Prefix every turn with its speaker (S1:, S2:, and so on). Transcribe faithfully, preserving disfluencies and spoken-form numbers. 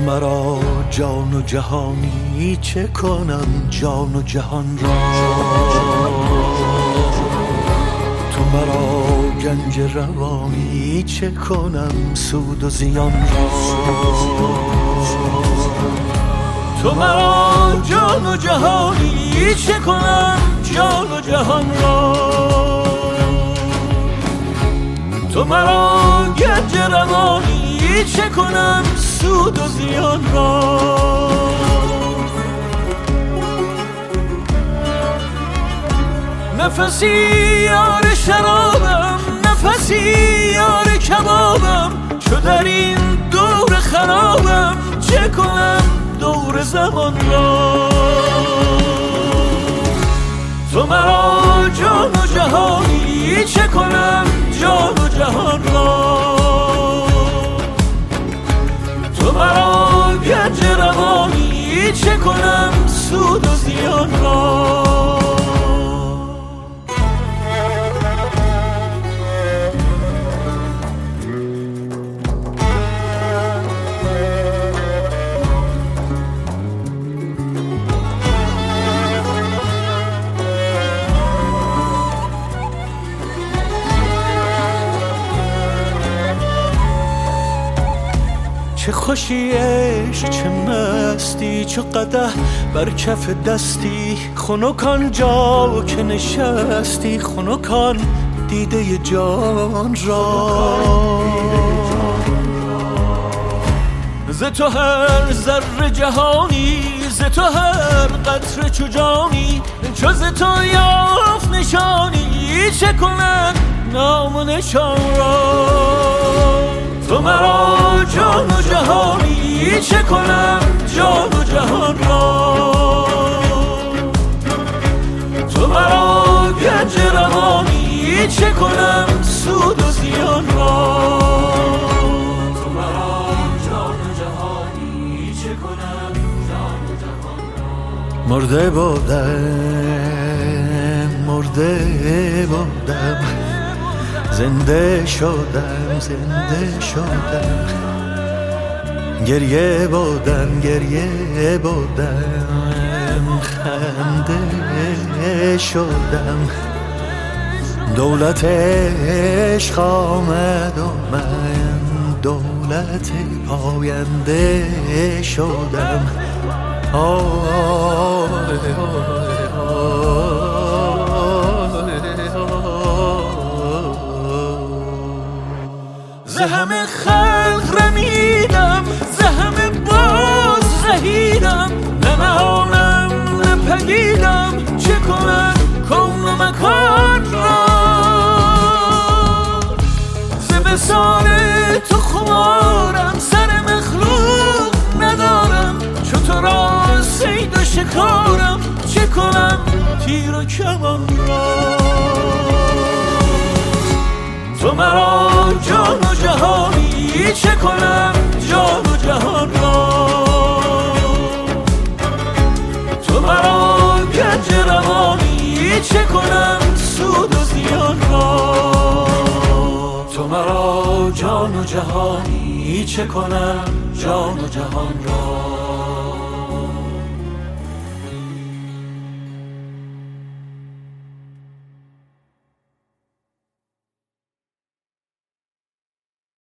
S1: مرا جان و جهانی چه کنم جان و جهان را، تو مرا گنج روانی چه کنم سود و زیان را، تو مرا جان و جهانی چه کنم جان و جهان را، تو مرا گنج روانی چه کنم سود و زیان را. نفسی یار شرابم، نفسی یار کبابم، چو در این دور خرابم چه کنم دور زمان را، تو مرا جان و جهانی چه کنم جان و جهان را، تو مرا گنج روانی چه کنم سود و زیان را. چه خوشی عشق چه مستی، چه قدح بر کف دستی، خنکان جا که نشستی، خنکان دیده جان را، ز تو هر ذره جهانی، ز تو هر قطره چو جانی، چو ز تو یافت نشانی چه کنم نام و نشان را، تو مرا جان و جهانی چه کنم جان و جهان را، تو مرا گنج روانی چه کنم سود و زیان را، تو مرا جان و جهانی چه کنم جان و جهان را. مرده بودم مرده بودم زنده شدم زنده شدم، گریه بودم گریه بودم خنده شدم، دولت عشق آمد و من دولت پاینده شدم. آه ز همه خلق رمیدم، ز همه باز زهیدم، نه نهانم نه پدیدم چه کنم کون و مکان را، ز وصال تو خمارم سر مخلوق ندارم، چو تو را صید و شکارم چه کنم تیر و کمان را، تو مرا جان و جهانی چه کنم جان و جهان را، تو مرا گنج روانی چه کنم سود و زیان را، تو مرا جان و جهانی چه کنم جان و جهان را.